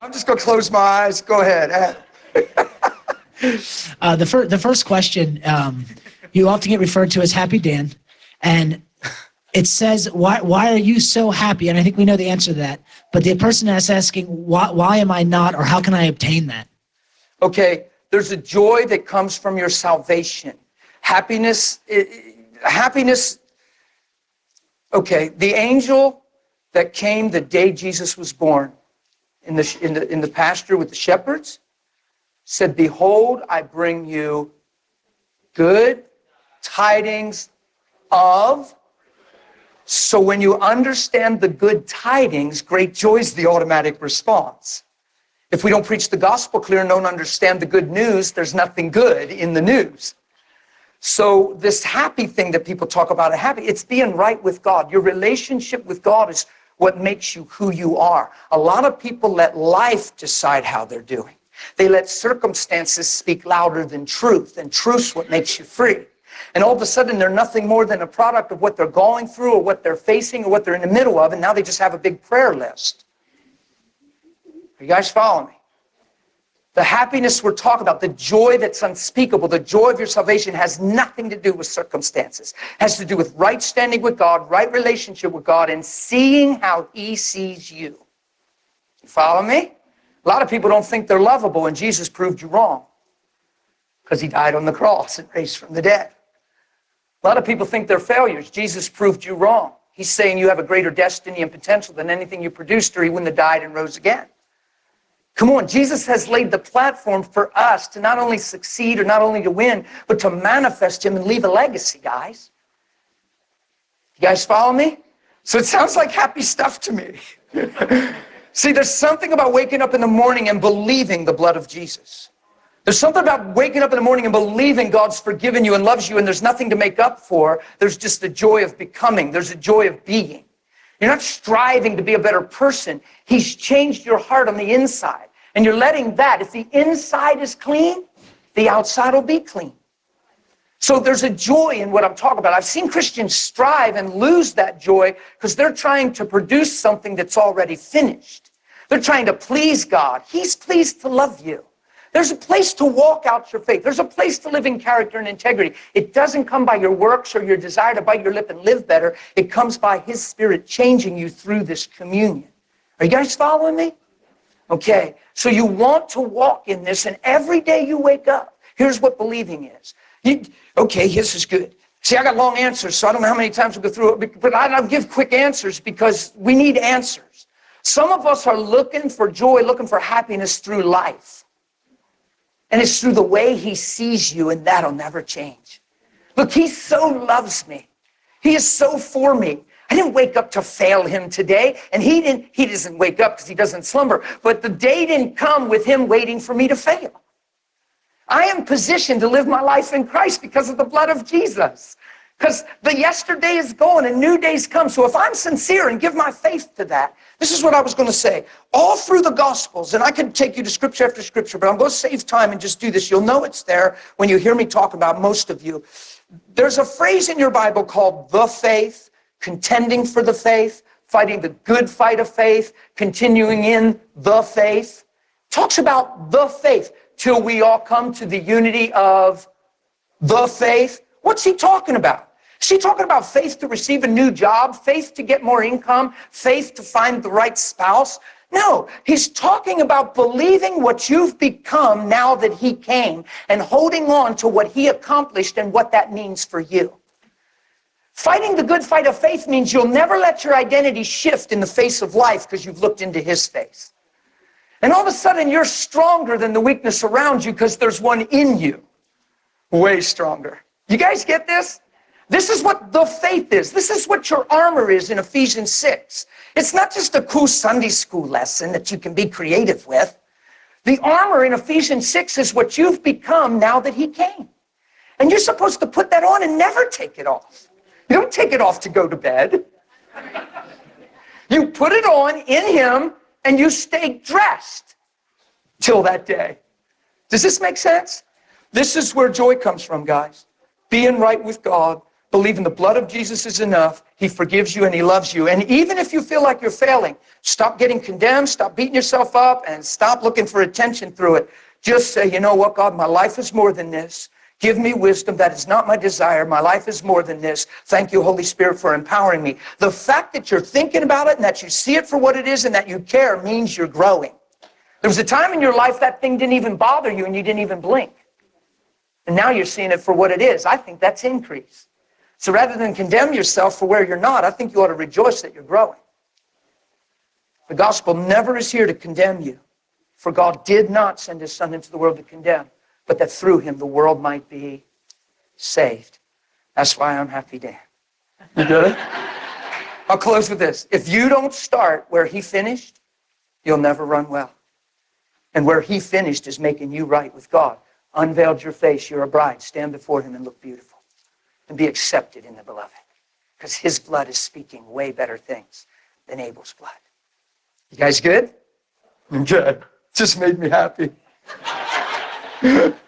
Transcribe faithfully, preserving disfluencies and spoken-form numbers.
I'm just going to close my eyes. Go ahead. Uh, the, fir- the first question, um, you often get referred to as Happy Dan, and it says, why, why are you so happy? And I think we know the answer to that, but the person is asking, why, why am I not, or how can I obtain that? Okay, there's a joy that comes from your salvation. Happiness, happiness, okay, the angel that came the day Jesus was born in the, in the, in the pasture with the shepherds said, behold, I bring you good tidings of. So when you understand the good tidings, great joy is the automatic response. If we don't preach the gospel clear and don't understand the good news, there's nothing good in the news. So this happy thing that people talk about, a happy, it's being right with God. Your relationship with God is what makes you who you are. A lot of people let life decide how they're doing. They let circumstances speak louder than truth, and truth's what makes you free. And all of a sudden, they're nothing more than a product of what they're going through or what they're facing or what they're in the middle of, and now they just have a big prayer list. Are you guys following me? The happiness we're talking about, the joy that's unspeakable, the joy of your salvation has nothing to do with circumstances. It has to do with right standing with God, right relationship with God, and seeing how He sees you. You follow me? A lot of people don't think they're lovable, and Jesus proved you wrong because He died on the cross and raised from the dead. A lot of people think they're failures. Jesus proved you wrong. He's saying you have a greater destiny and potential than anything you produced, or He wouldn't have died and rose again. Come on, Jesus has laid the platform for us to not only succeed or not only to win, but to manifest Him and leave a legacy, guys. You guys follow me? So it sounds like happy stuff to me. See, there's something about waking up in the morning and believing the blood of Jesus. There's something about waking up in the morning and believing God's forgiven you and loves you, and there's nothing to make up for. There's just the joy of becoming. There's a joy of being. You're not striving to be a better person. He's changed your heart on the inside. And you're letting that, if the inside is clean, the outside will be clean. So there's a joy in what I'm talking about. I've seen Christians strive and lose that joy because they're trying to produce something that's already finished. They're trying to please God. He's pleased to love you. There's a place to walk out your faith. There's a place to live in character and integrity. It doesn't come by your works or your desire to bite your lip and live better. It comes by His Spirit changing you through this communion. Are you guys following me? Okay, so you want to walk in this, and every day you wake up, here's what believing is. You, okay, this is good. See, I got long answers, so I don't know how many times we'll go through it, but I'll give quick answers because we need answers. Some of us are looking for joy, looking for happiness through life. And it's through the way He sees you, and that'll never change. Look, He so loves me. He is so for me. I didn't wake up to fail Him today, and He didn't. He doesn't wake up because He doesn't slumber. But the day didn't come with Him waiting for me to fail. I am positioned to live my life in Christ because of the blood of Jesus. Because the yesterday is gone and new days come. So if I'm sincere and give my faith to that, this is what I was going to say. All through the Gospels, and I could take you to scripture after scripture, but I'm going to save time and just do this. You'll know it's there when you hear me talk about most of you. There's a phrase in your Bible called the faith, contending for the faith, fighting the good fight of faith, continuing in the faith. Talks about the faith till we all come to the unity of the faith. What's he talking about? Is he talking about faith to receive a new job, faith to get more income, faith to find the right spouse? No, he's talking about believing what you've become now that He came and holding on to what He accomplished and what that means for you. Fighting the good fight of faith means you'll never let your identity shift in the face of life because you've looked into His face. And all of a sudden you're stronger than the weakness around you because there's one in you. Way stronger. You guys get this? This is what the faith is. This is what your armor is in Ephesians six. It's not just a cool Sunday school lesson that you can be creative with. The armor in Ephesians six is what you've become now that He came. And you're supposed to put that on and never take it off. You don't take it off to go to bed. You put it on in Him and you stay dressed till that day. Does this make sense? This is where joy comes from, guys. Being right with God, believing the blood of Jesus is enough. He forgives you and he loves you. And even if you feel like you're failing, stop getting condemned, stop beating yourself up, and stop looking for attention through it. Just say, you know what, God, my life is more than this. Give me wisdom. That is not my desire. My life is more than this. Thank you, Holy Spirit, for empowering me. The fact that you're thinking about it and that you see it for what it is and that you care means you're growing. There was a time in your life that thing didn't even bother you and you didn't even blink. And now you're seeing it for what it is. I think that's increase. So rather than condemn yourself for where you're not, I think you ought to rejoice that you're growing. The gospel never is here to condemn you. For God did not send his son into the world to condemn, but that through him the world might be saved. That's why I'm Happy Dan. You get it? I'll close with this. If you don't start where he finished, you'll never run well. And where he finished is making you right with God. Unveiled your face, you're a bride. Stand before him and look beautiful. And be accepted in the beloved. Because his blood is speaking way better things than Abel's blood. You guys good? I'm good. Just made me happy.